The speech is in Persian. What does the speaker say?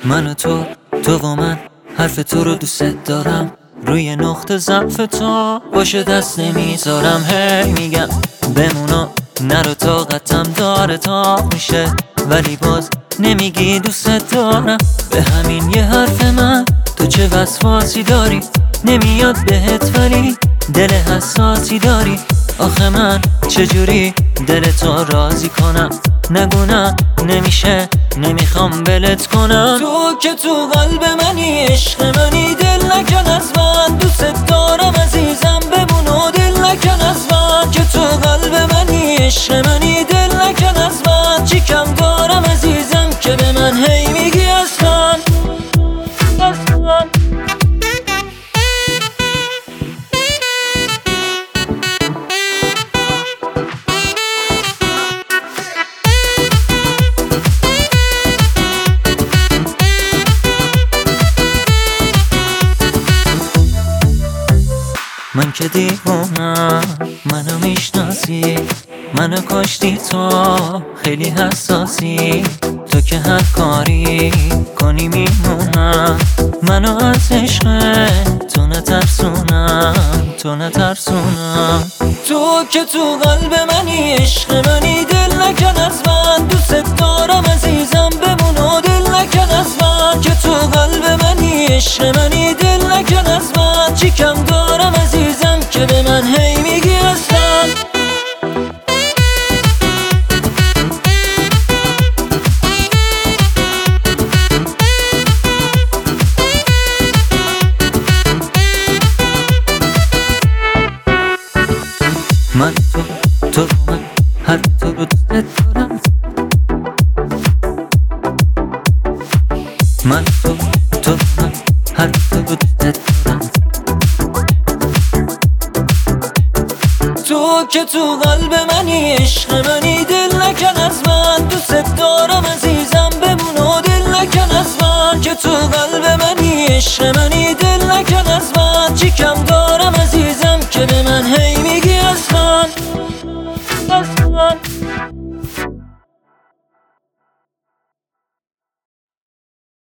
من و تو و من حرف تو رو دوست دارم، روی نقطه ضعف تو باشه دست نمیذارم. هی میگم بمونو نرو، طاقتم داره تاق میشه ولی باز نمیگی دوست دارم. به همین یه حرف من تو چه وسواسی داری، نمیاد بهت ولی دل حساسی داری. آخه من چجوری دل تو راضی کنم؟ نگونم نمیشه، نمیخوام ولت کنم. تو که تو قلب منی، عشق منی، دل نکن از من. دوست دارم عزیزم، بمون و دل نکن از من. که تو قلب منی، عشق منی، دل نکن از من. چی کم دارم عزیزم که به من هی میگی اصلا. من که دیوونم، منو میشناسی، منو کاشتی تو خیلی حساسی. تو که هر کاری کنی میمونم، منو از عشق تو نترسونم، تو نترسونم. تو که تو قلب منی، عشق منی، دل نکن از من. دوست دارم عزیزم، بمون و دل نکن از من. که تو قلب منی، عشق منی، دل نکن از من. چی کم دارم عزیزم که به من هی میگی اصلا. من تو من هر تو رو دوست دارم. من تو من هر تو رو دوست دارم. تو که تو قلب منی، عشق منی، دل نکن از من. دوست دارم عزیزم، بمون و دل نکن از من. که تو قلب منی، عشق منی، دل نکن